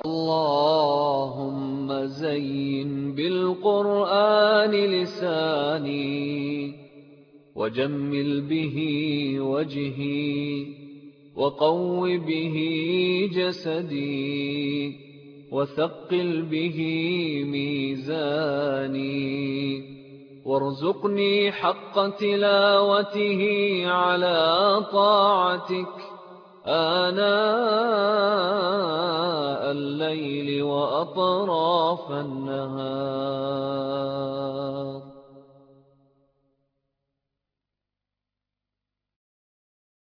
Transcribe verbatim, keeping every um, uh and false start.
اللهم زين بالقرآن لساني وجمل به وجهي وقو به جسدي وثقل به ميزاني وارزقني حق تلاوته على طاعتك آناء الليل وأطراف النهار.